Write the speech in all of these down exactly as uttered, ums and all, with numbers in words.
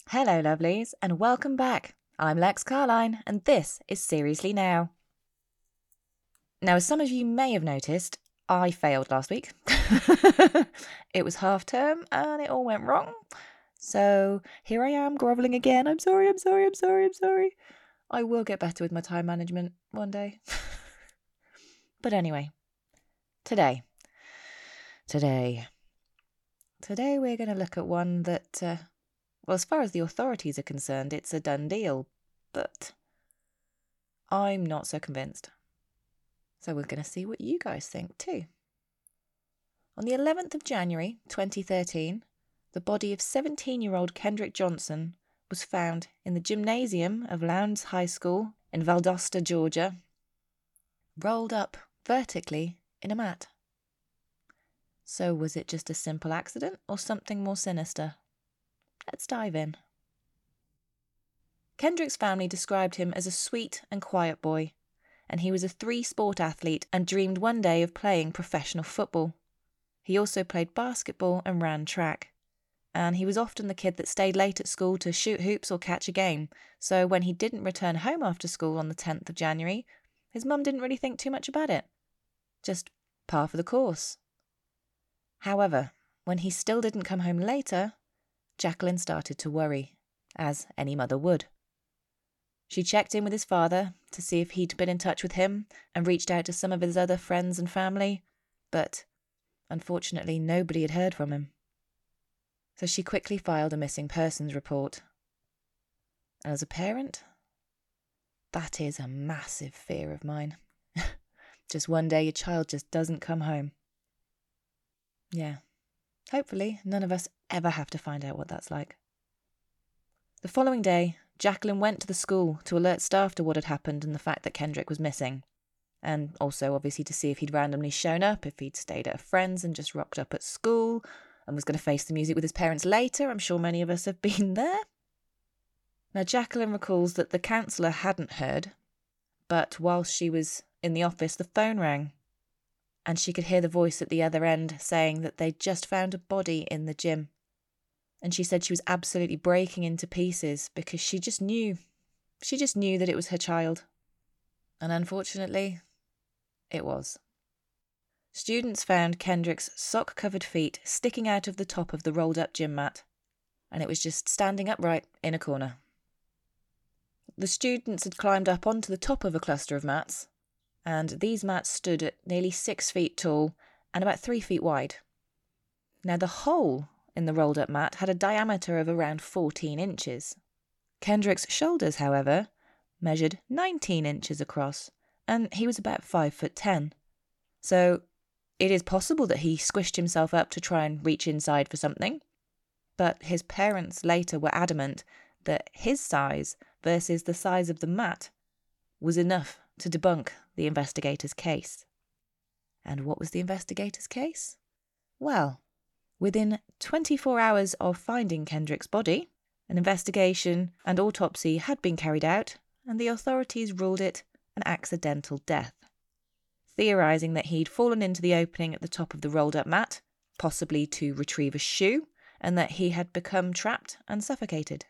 Hello, lovelies, and welcome back. I'm Lex Carline, and this is Seriously Now. Now, as some of you may have noticed, I failed last week. It was half term, and it all went wrong. So here I am, grovelling again. I'm sorry, I'm sorry, I'm sorry, I'm sorry. I will get better with my time management one day. But anyway, today, today, today we're going to look at one that... Uh, Well, as far as the authorities are concerned, it's a done deal, but I'm not so convinced. So we're going to see what you guys think too. On the eleventh of January twenty thirteen, the body of seventeen-year-old Kendrick Johnson was found in the gymnasium of Lowndes High School in Valdosta, Georgia, rolled up vertically in a mat. So was it just a simple accident or something more sinister? Let's dive in. Kendrick's family described him as a sweet and quiet boy, and he was a three-sport athlete and dreamed one day of playing professional football. He also played basketball and ran track, and he was often the kid that stayed late at school to shoot hoops or catch a game, so when he didn't return home after school on the tenth of January, his mum didn't really think too much about it. Just par for the course. However, when he still didn't come home later, Jacqueline started to worry, as any mother would. She checked in with his father to see if he'd been in touch with him and reached out to some of his other friends and family, but unfortunately nobody had heard from him. So she quickly filed a missing persons report. And as a parent, that is a massive fear of mine. Just one day your child just doesn't come home. Yeah. Hopefully, none of us ever have to find out what that's like. The following day, Jacqueline went to the school to alert staff to what had happened and the fact that Kendrick was missing. And also, obviously, to see if he'd randomly shown up, if he'd stayed at a friend's and just rocked up at school, and was going to face the music with his parents later. I'm sure many of us have been there. Now, Jacqueline recalls that the counsellor hadn't heard, but whilst she was in the office, the phone rang. And she could hear the voice at the other end saying that they'd just found a body in the gym. And she said she was absolutely breaking into pieces because she just knew, she just knew that it was her child. And unfortunately, it was. Students found Kendrick's sock-covered feet sticking out of the top of the rolled-up gym mat, and it was just standing upright in a corner. The students had climbed up onto the top of a cluster of mats, and these mats stood at nearly six feet tall and about three feet wide. Now, the hole in the rolled-up mat had a diameter of around fourteen inches. Kendrick's shoulders, however, measured nineteen inches across, and he was about five foot ten. So it is possible that he squished himself up to try and reach inside for something, but his parents later were adamant that his size versus the size of the mat was enough to debunk the investigators' case. And what was the investigators' case? Well, within twenty-four hours of finding Kendrick's body, an investigation and autopsy had been carried out, and the authorities ruled it an accidental death, theorising that he'd fallen into the opening at the top of the rolled-up mat, possibly to retrieve a shoe, and that he had become trapped and suffocated.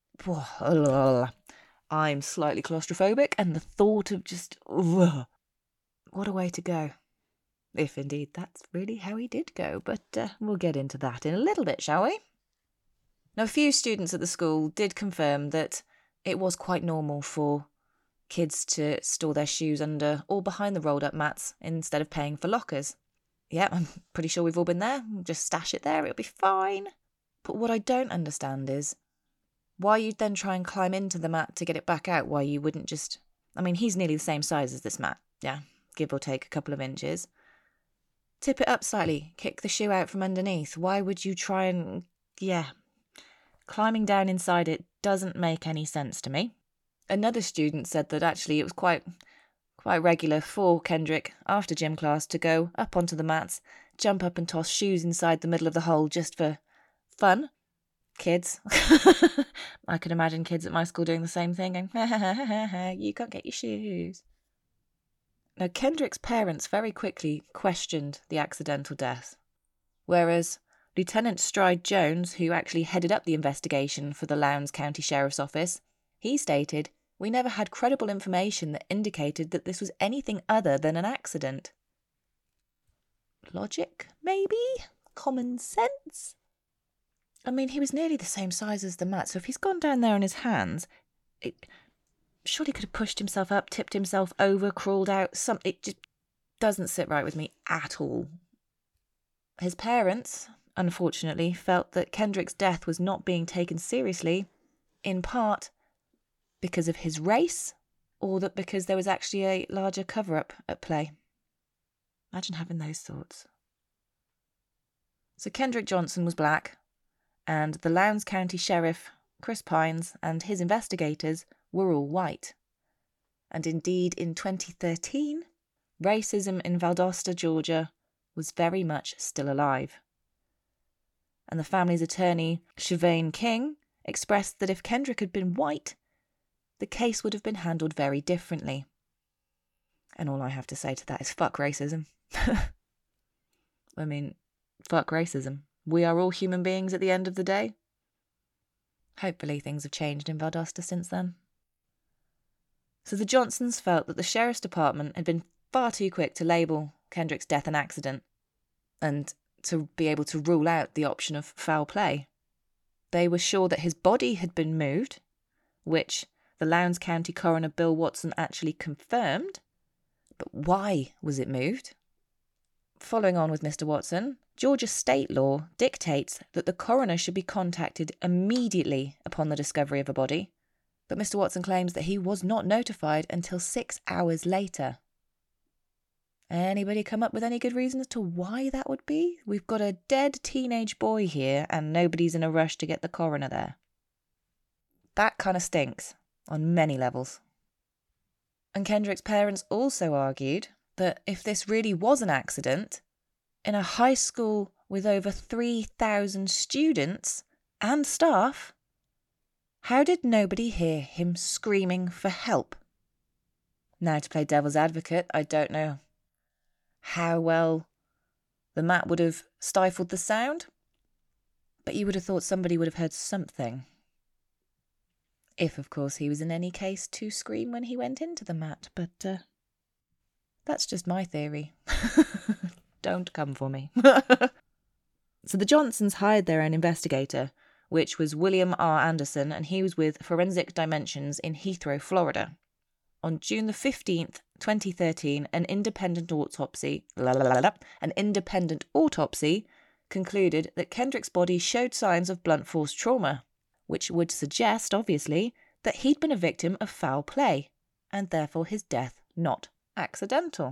I'm slightly claustrophobic, and the thought of just... Ugh, what a way to go. If indeed that's really how he did go, but uh, we'll get into that in a little bit, shall we? Now, a few students at the school did confirm that it was quite normal for kids to store their shoes under or behind the rolled-up mats instead of paying for lockers. Yeah, I'm pretty sure we've all been there. Just stash it there, it'll be fine. But what I don't understand is why you'd then try and climb into the mat to get it back out, why you wouldn't just... I mean, he's nearly the same size as this mat. Yeah, give or take a couple of inches. Tip it up slightly, kick the shoe out from underneath. Why would you try and... Yeah, climbing down inside it doesn't make any sense to me. Another student said that actually it was quite quite regular for Kendrick, after gym class, to go up onto the mats, jump up and toss shoes inside the middle of the hole just for fun. Kids. I can imagine kids at my school doing the same thing, going, ha, ha, ha, ha, ha, you can't get your shoes. Now, Kendrick's parents very quickly questioned the accidental death, whereas Lieutenant Stride Jones, who actually headed up the investigation for the Lowndes County Sheriff's Office, he stated, "We never had credible information that indicated that this was anything other than an accident." Logic, maybe? Common sense? I mean, he was nearly the same size as the mat, so if he's gone down there on his hands, it surely could have pushed himself up, tipped himself over, crawled out. Some, it just doesn't sit right with me at all. His parents, unfortunately, felt that Kendrick's death was not being taken seriously, in part because of his race, or that because there was actually a larger cover-up at play. Imagine having those thoughts. So Kendrick Johnson was black, and the Lowndes County Sheriff, Chris Pines, and his investigators were all white. And indeed, in twenty thirteen, racism in Valdosta, Georgia, was very much still alive. And the family's attorney, Shavane King, expressed that if Kendrick had been white, the case would have been handled very differently. And all I have to say to that is fuck racism. I mean, fuck racism. We are all human beings at the end of the day. Hopefully things have changed in Valdosta since then. So the Johnsons felt that the Sheriff's Department had been far too quick to label Kendrick's death an accident and to be able to rule out the option of foul play. They were sure that his body had been moved, which the Lowndes County coroner Bill Watson actually confirmed. But why was it moved? Following on with Mister Watson, Georgia state law dictates that the coroner should be contacted immediately upon the discovery of a body, but Mister Watson claims that he was not notified until six hours later. Anybody come up with any good reason as to why that would be? We've got a dead teenage boy here and nobody's in a rush to get the coroner there. That kind of stinks on many levels. And Kendrick's parents also argued that if this really was an accident, in a high school with over three thousand students and staff, how did nobody hear him screaming for help? Now, to play devil's advocate, I don't know how well the mat would have stifled the sound, but you would have thought somebody would have heard something. If, of course, he was in any case to scream when he went into the mat, but uh, that's just my theory. Don't come for me. So the Johnsons hired their own investigator, which was William R. Anderson, and he was with Forensic Dimensions in Heathrow, Florida. On June the fifteenth, twenty thirteen, an independent autopsy, la la la la, an independent autopsy concluded that Kendrick's body showed signs of blunt force trauma, which would suggest, obviously, that he'd been a victim of foul play, and therefore his death not accidental.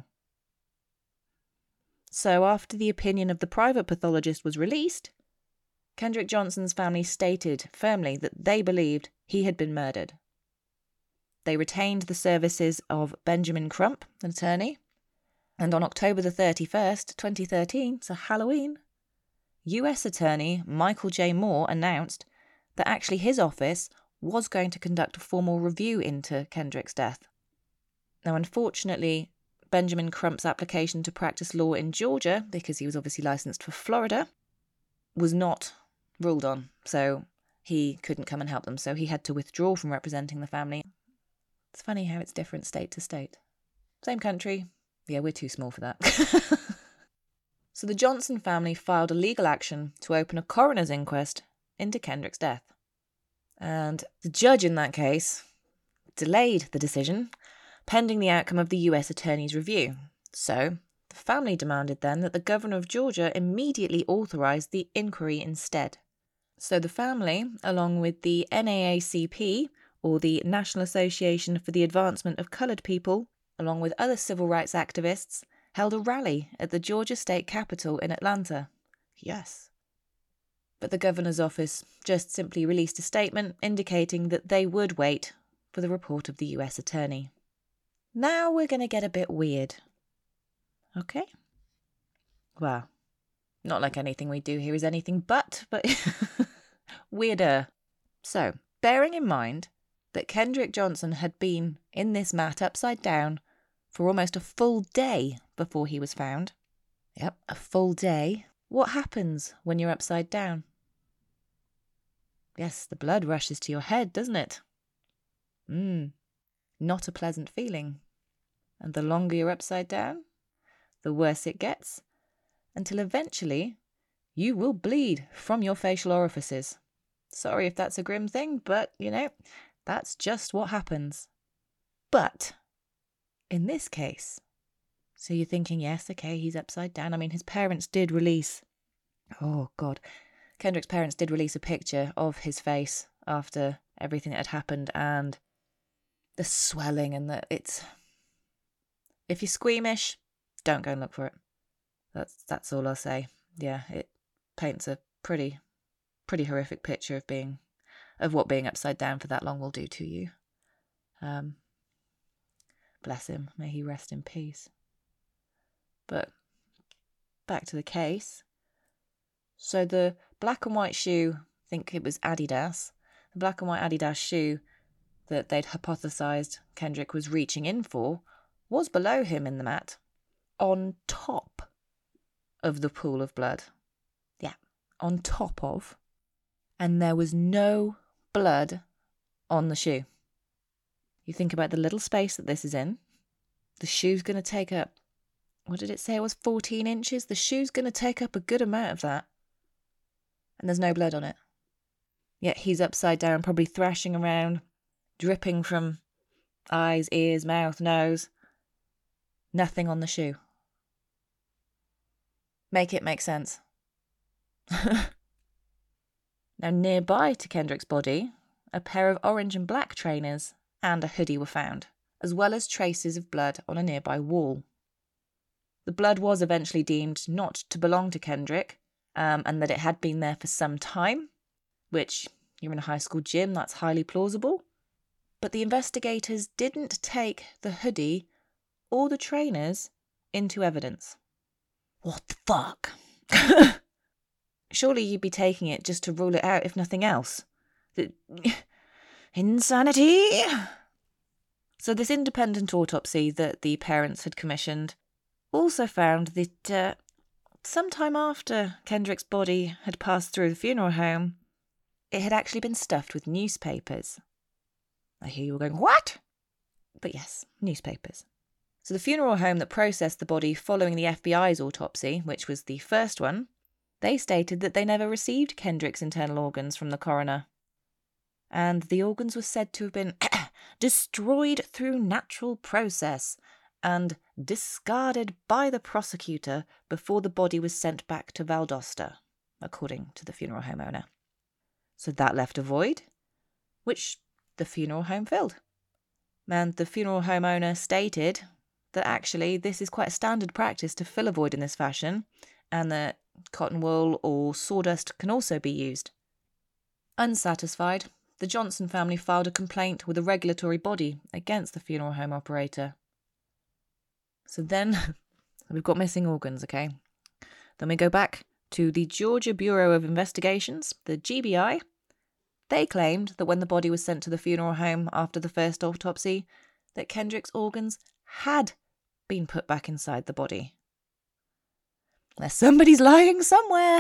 So after the opinion of the private pathologist was released, Kendrick Johnson's family stated firmly that they believed he had been murdered. They retained the services of Benjamin Crump, an attorney, and on October the thirty-first, twenty thirteen, so Halloween, U S Attorney Michael J. Moore announced that actually his office was going to conduct a formal review into Kendrick's death. Now, unfortunately, Benjamin Crump's application to practice law in Georgia, because he was obviously licensed for Florida, was not ruled on, so he couldn't come and help them, so he had to withdraw from representing the family. It's funny how it's different state to state. Same country. Yeah, we're too small for that. So the Johnson family filed a legal action to open a coroner's inquest into Kendrick's death. And the judge in that case delayed the decision pending the outcome of the U S Attorney's review. So the family demanded then that the governor of Georgia immediately authorise the inquiry instead. So the family, along with the N double A C P, or the National Association for the Advancement of Coloured People, along with other civil rights activists, held a rally at the Georgia State Capitol in Atlanta. Yes. But the governor's office just simply released a statement indicating that they would wait for the report of the U S Attorney. Now we're going to get a bit weird. Okay? Well, not like anything we do here is anything but, but weirder. So, bearing in mind that Kendrick Johnson had been in this mat upside down for almost a full day before he was found. Yep, a full day. What happens when you're upside down? Yes, the blood rushes to your head, doesn't it? Mmm, not a pleasant feeling. And the longer you're upside down, the worse it gets, until eventually you will bleed from your facial orifices. Sorry if that's a grim thing, but, you know, that's just what happens. But in this case, so you're thinking, yes, okay, he's upside down. I mean, his parents did release, oh God, Kendrick's parents did release a picture of his face after everything that had happened, and the swelling and the, it's, if you're squeamish, don't go and look for it. That's, that's all I'll say. Yeah, it paints a pretty, pretty horrific picture of being, of what being upside down for that long will do to you. Um, bless him. May he rest in peace. But back to the case. So the black and white shoe, I think it was Adidas, the black and white Adidas shoe that they'd hypothesised Kendrick was reaching in for was below him in the mat, on top of the pool of blood. Yeah, on top of. And there was no blood on the shoe. You think about the little space that this is in. The shoe's going to take up, what did it say it was, fourteen inches? The shoe's going to take up a good amount of that. And there's no blood on it. Yet he's upside down, probably thrashing around, dripping from eyes, ears, mouth, nose. Nothing on the shoe. Make it make sense. Now, nearby to Kendrick's body, a pair of orange and black trainers and a hoodie were found, as well as traces of blood on a nearby wall. The blood was eventually deemed not to belong to Kendrick, um, and that it had been there for some time, which, you're in a high school gym, that's highly plausible. But the investigators didn't take the hoodie or the trainers into evidence. What the fuck? Surely you'd be taking it just to rule it out, if nothing else. The... Insanity! So this independent autopsy that the parents had commissioned also found that uh, sometime after Kendrick's body had passed through the funeral home, it had actually been stuffed with newspapers. I hear you all going, what? But yes, newspapers. So the funeral home that processed the body following the F B I's autopsy, which was the first one, they stated that they never received Kendrick's internal organs from the coroner. And the organs were said to have been destroyed through natural process and discarded by the prosecutor before the body was sent back to Valdosta, according to the funeral home owner. So that left a void, which the funeral home filled. And the funeral home owner stated that actually this is quite a standard practice to fill a void in this fashion, and that cotton wool or sawdust can also be used. Unsatisfied, the Johnson family filed a complaint with a regulatory body against the funeral home operator. So then, we've got missing organs, okay? Then we go back to the Georgia Bureau of Investigations, the G B I. They claimed that when the body was sent to the funeral home after the first autopsy, that Kendrick's organs had been put back inside the body. There's somebody's lying somewhere.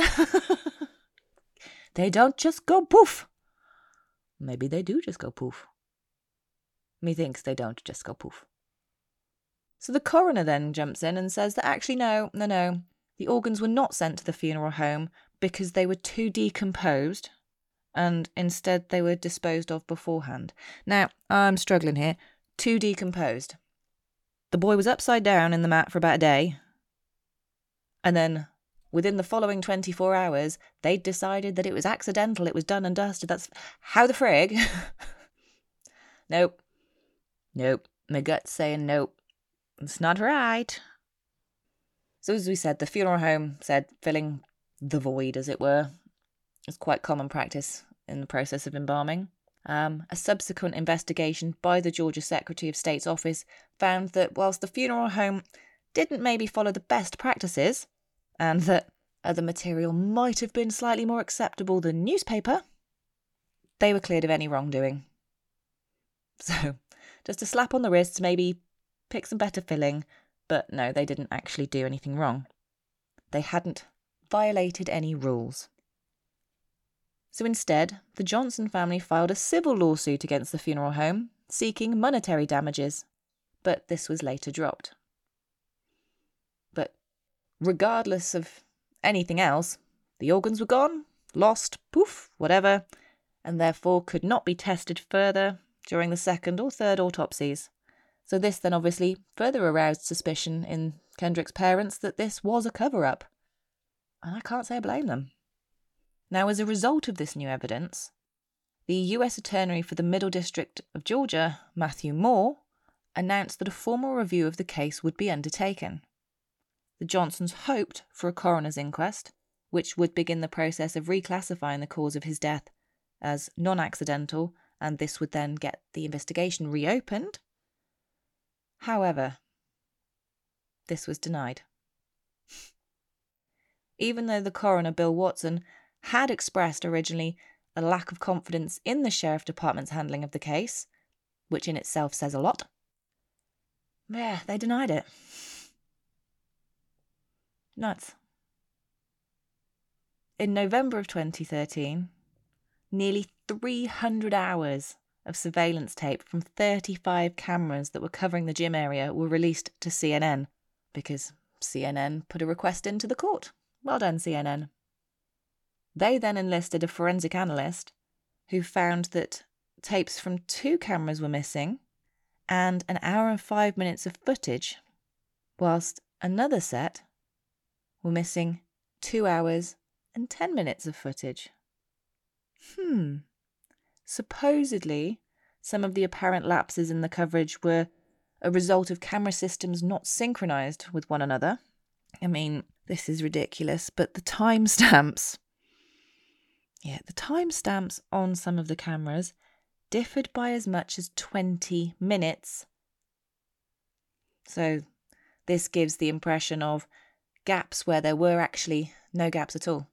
They don't just go poof. Maybe they do just go poof. Methinks they don't just go poof. So the coroner then jumps in and says that actually no, no, no. The organs were not sent to the funeral home because they were too decomposed, and instead they were disposed of beforehand. Now, I'm struggling here. Too decomposed. The boy was upside down in the mat for about a day, and then within the following twenty-four hours, they'd decided that it was accidental, it was done and dusted. That's how the frig. Nope. Nope. My gut's saying nope. It's not right. So as we said, the funeral home said filling the void, as it were, is quite common practice in the process of embalming. Um, a subsequent investigation by the Georgia Secretary of State's office found that whilst the funeral home didn't maybe follow the best practices, and that other material might have been slightly more acceptable than newspaper, they were cleared of any wrongdoing. So, just a slap on the wrist, maybe pick some better filling, but no, they didn't actually do anything wrong. They hadn't violated any rules. So instead, the Johnson family filed a civil lawsuit against the funeral home, seeking monetary damages, but this was later dropped. But regardless of anything else, the organs were gone, lost, poof, whatever, and therefore could not be tested further during the second or third autopsies. So this then obviously further aroused suspicion in Kendrick's parents that this was a cover-up. And I can't say I blame them. Now, as a result of this new evidence, the U S Attorney for the Middle District of Georgia, Matthew Moore, announced that a formal review of the case would be undertaken. The Johnsons hoped for a coroner's inquest, which would begin the process of reclassifying the cause of his death as non-accidental, and this would then get the investigation reopened. However, this was denied. Even though the coroner, Bill Watson, had expressed originally a lack of confidence in the Sheriff Department's handling of the case, which in itself says a lot, yeah, they denied it. Nuts. In November of twenty thirteen, nearly three hundred hours of surveillance tape from thirty-five cameras that were covering the gym area were released to C N N, because C N N put a request into the court. Well done, C N N. They then enlisted a forensic analyst who found that tapes from two cameras were missing and an hour and five minutes of footage, whilst another set were missing two hours and ten minutes of footage. Hmm. Supposedly, some of the apparent lapses in the coverage were a result of camera systems not synchronized with one another. I mean, this is ridiculous, but the timestamps, yeah, the timestamps on some of the cameras differed by as much as twenty minutes. So this gives the impression of gaps where there were actually no gaps at all.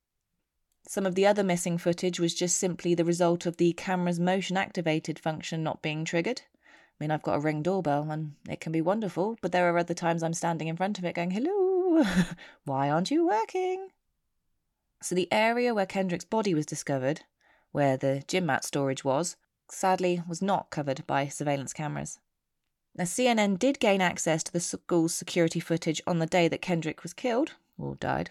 Some of the other missing footage was just simply the result of the camera's motion-activated function not being triggered. I mean, I've got a Ring doorbell and it can be wonderful, but there are other times I'm standing in front of it going, hello, why aren't you working? So the area where Kendrick's body was discovered, where the gym mat storage was, sadly was not covered by surveillance cameras. Now, C N N did gain access to the school's security footage on the day that Kendrick was killed, or died,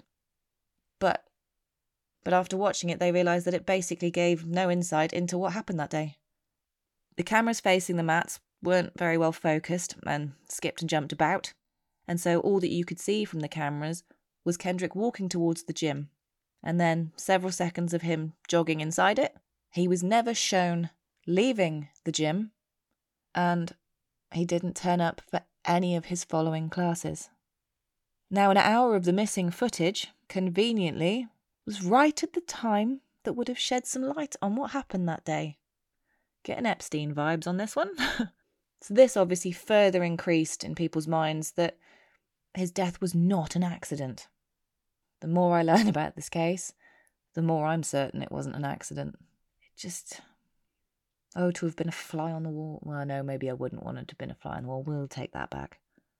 but But after watching it, they realised that it basically gave no insight into what happened that day. The cameras facing the mats weren't very well focused and skipped and jumped about, and so all that you could see from the cameras was Kendrick walking towards the gym, and then several seconds of him jogging inside it. He was never shown leaving the gym, and he didn't turn up for any of his following classes. Now, an hour of the missing footage, conveniently, was right at the time that would have shed some light on what happened that day. Getting Epstein vibes on this one. So this obviously further increased in people's minds that his death was not an accident. The more I learn about this case, the more I'm certain it wasn't an accident. It just... Oh, to have been a fly on the wall. Well, no, maybe I wouldn't want it to have been a fly on the wall. We'll take that back.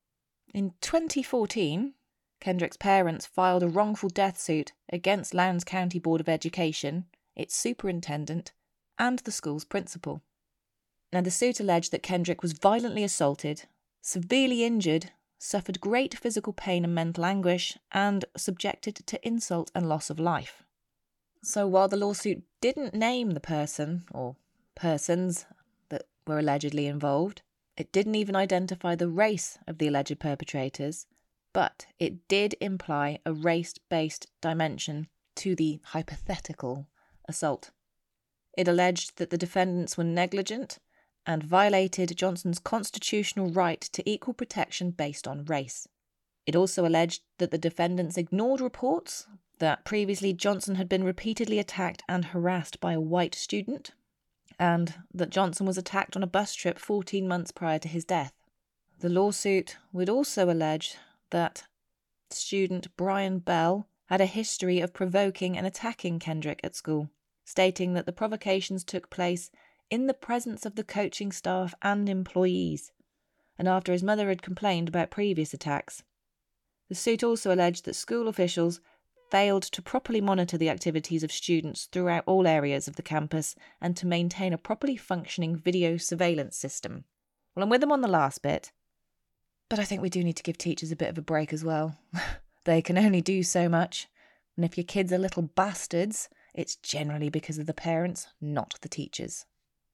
In twenty fourteen... Kendrick's parents filed a wrongful death suit against Lowndes County Board of Education, its superintendent, and the school's principal. Now, the suit alleged that Kendrick was violently assaulted, severely injured, suffered great physical pain and mental anguish, and subjected to insult and loss of life. So while the lawsuit didn't name the person, or persons, that were allegedly involved, it didn't even identify the race of the alleged perpetrators, but it did imply a race-based dimension to the hypothetical assault. It alleged that the defendants were negligent and violated Johnson's constitutional right to equal protection based on race. It also alleged that the defendants ignored reports that previously Johnson had been repeatedly attacked and harassed by a white student, and that Johnson was attacked on a bus trip fourteen months prior to his death. The lawsuit would also allege that student Brian Bell had a history of provoking and attacking Kendrick at school, stating that the provocations took place in the presence of the coaching staff and employees, and after his mother had complained about previous attacks. The suit also alleged that school officials failed to properly monitor the activities of students throughout all areas of the campus and to maintain a properly functioning video surveillance system. Well, I'm with them on the last bit, but I think we do need to give teachers a bit of a break as well. They can only do so much, and if your kids are little bastards, it's generally because of the parents, not the teachers.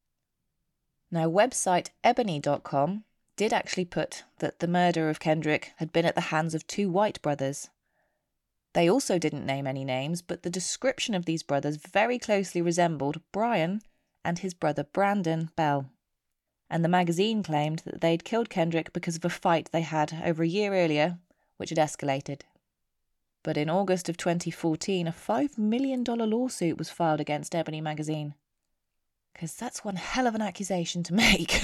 Now, website ebony dot com did actually put that the murder of Kendrick had been at the hands of two white brothers. They also didn't name any names, but the description of these brothers very closely resembled Brian and his brother Brandon Bell. And the magazine claimed that they'd killed Kendrick because of a fight they had over a year earlier, which had escalated. But in August of twenty fourteen, a five million dollars lawsuit was filed against Ebony magazine. Because that's one hell of an accusation to make.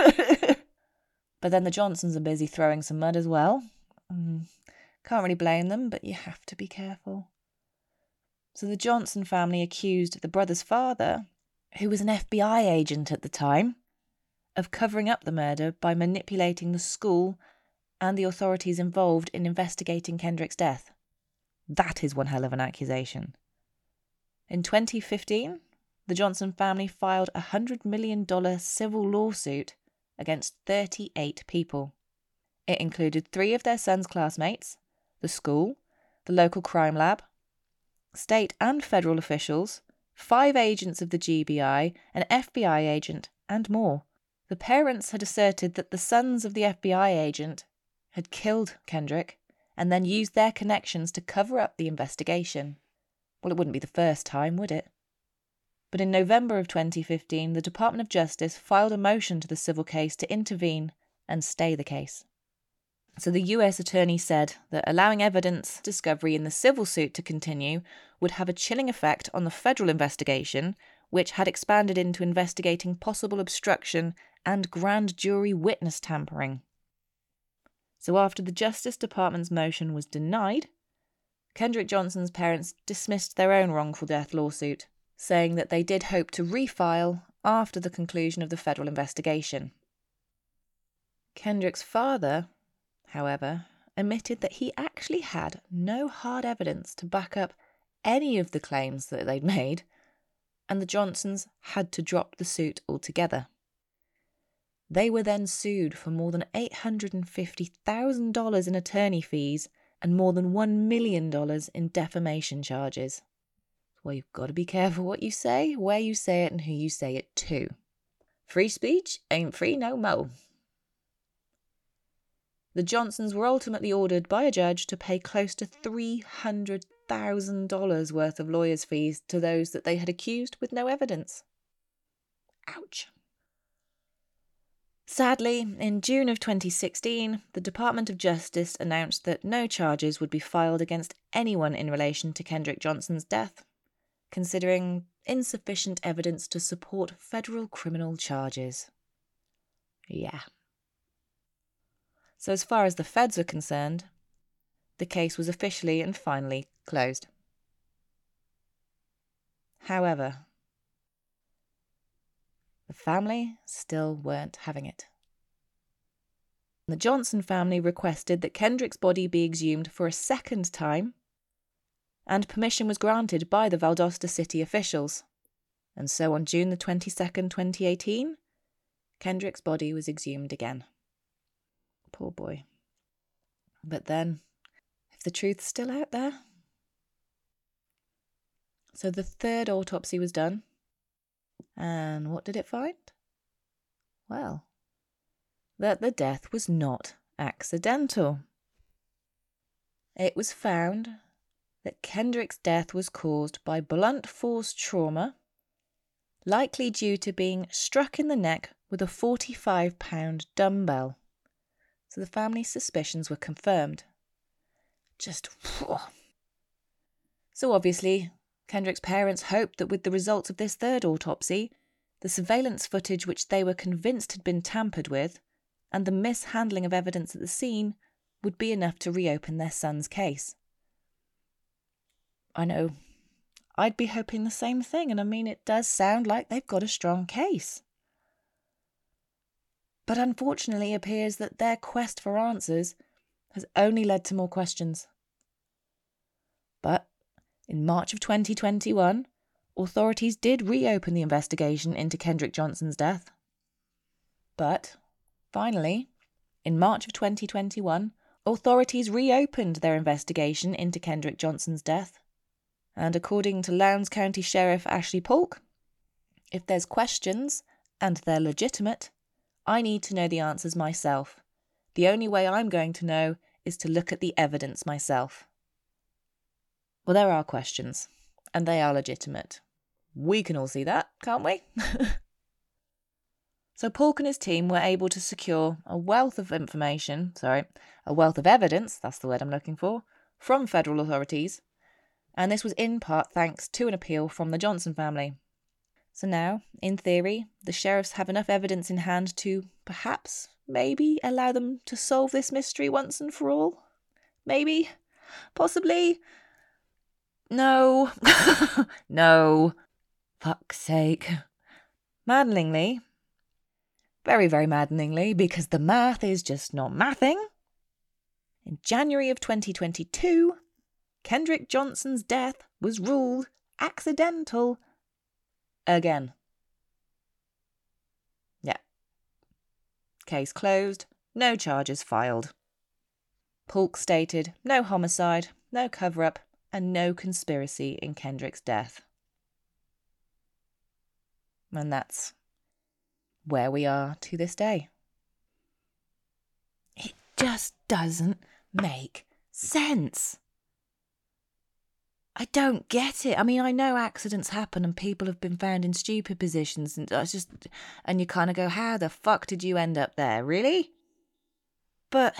But then the Johnsons are busy throwing some mud as well. Mm, can't really blame them, but you have to be careful. So the Johnson family accused the brother's father, who was an F B I agent at the time, of covering up the murder by manipulating the school and the authorities involved in investigating Kendrick's death. That is one hell of an accusation. In twenty fifteen, the Johnson family filed a one hundred million dollars civil lawsuit against thirty-eight people. It included three of their son's classmates, the school, the local crime lab, state and federal officials, five agents of the G B I, an F B I agent, and more. The parents had asserted that the sons of the F B I agent had killed Kendrick and then used their connections to cover up the investigation. Well, it wouldn't be the first time, would it? But in November of twenty fifteen, the Department of Justice filed a motion to the civil case to intervene and stay the case. So the U S attorney said that allowing evidence discovery in the civil suit to continue would have a chilling effect on the federal investigation, which had expanded into investigating possible obstruction and grand jury witness tampering. So after the Justice Department's motion was denied, Kendrick Johnson's parents dismissed their own wrongful death lawsuit, saying that they did hope to refile after the conclusion of the federal investigation. Kendrick's father, however, admitted that he actually had no hard evidence to back up any of the claims that they'd made, and the Johnsons had to drop the suit altogether. They were then sued for more than eight hundred fifty thousand dollars in attorney fees and more than one million dollars in defamation charges. Well, you've got to be careful what you say, where you say it, and who you say it to. Free speech ain't free no mo'. The Johnsons were ultimately ordered by a judge to pay close to three hundred thousand dollars worth of lawyers' fees to those that they had accused with no evidence. Ouch. Sadly, in June of twenty sixteen, the Department of Justice announced that no charges would be filed against anyone in relation to Kendrick Johnson's death, considering insufficient evidence to support federal criminal charges. Yeah. So as far as the feds were concerned, the case was officially and finally closed. However, the family still weren't having it. The Johnson family requested that Kendrick's body be exhumed for a second time, and permission was granted by the Valdosta City officials. And so on June the twenty-second, twenty eighteen, Kendrick's body was exhumed again. Poor boy. But then, if the truth's still out there... So the third autopsy was done. And what did it find? Well, that the death was not accidental. It was found that Kendrick's death was caused by blunt force trauma, likely due to being struck in the neck with a forty-five pound dumbbell. So the family's suspicions were confirmed. Just... So obviously, Kendrick's parents hoped that with the results of this third autopsy, the surveillance footage which they were convinced had been tampered with, and the mishandling of evidence at the scene would be enough to reopen their son's case. I know, I'd be hoping the same thing, and I mean, it does sound like they've got a strong case. But unfortunately it appears that their quest for answers has only led to more questions. But In March of twenty twenty-one, authorities did reopen the investigation into Kendrick Johnson's death. But, finally, in March of twenty twenty-one, authorities reopened their investigation into Kendrick Johnson's death. And according to Lowndes County Sheriff Ashley Polk, if there's questions, and they're legitimate, I need to know the answers myself. The only way I'm going to know is to look at the evidence myself. Well, there are questions, and they are legitimate. We can all see that, can't we? So Polk and his team were able to secure a wealth of information, sorry, a wealth of evidence, that's the word I'm looking for, from federal authorities, and this was in part thanks to an appeal from the Johnson family. So now, in theory, the sheriffs have enough evidence in hand to, perhaps, maybe, allow them to solve this mystery once and for all? Maybe? Possibly? No. No. Fuck's sake. Maddeningly, very, very maddeningly, because the math is just not mathing, in January of twenty twenty-two, Kendrick Johnson's death was ruled accidental again. Yeah. Case closed, no charges filed. Polk stated no homicide, no cover-up, and no conspiracy in Kendrick's death. And that's where we are to this day. It just doesn't make sense. I don't get it. I mean, I know accidents happen and people have been found in stupid positions, and I just, and you kind of go, how the fuck did you end up there? Really? But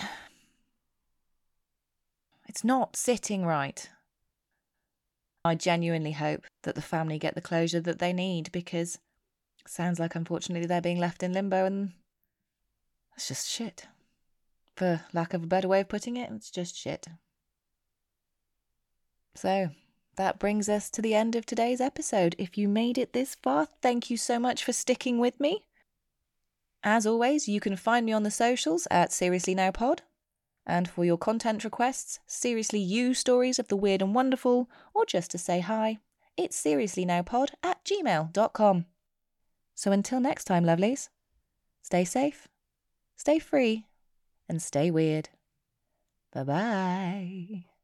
it's not sitting right. I genuinely hope that the family get the closure that they need, because it sounds like, unfortunately, they're being left in limbo, and it's just shit. For lack of a better way of putting it, it's just shit. So that brings us to the end of today's episode. If you made it this far, thank you so much for sticking with me. As always, you can find me on the socials at Seriously Now Pod. And for your content requests, Seriously You stories of the weird and wonderful, or just to say hi, it's seriouslynowpod at gmail dot com. So until next time, lovelies, stay safe, stay free, and stay weird. Bye-bye.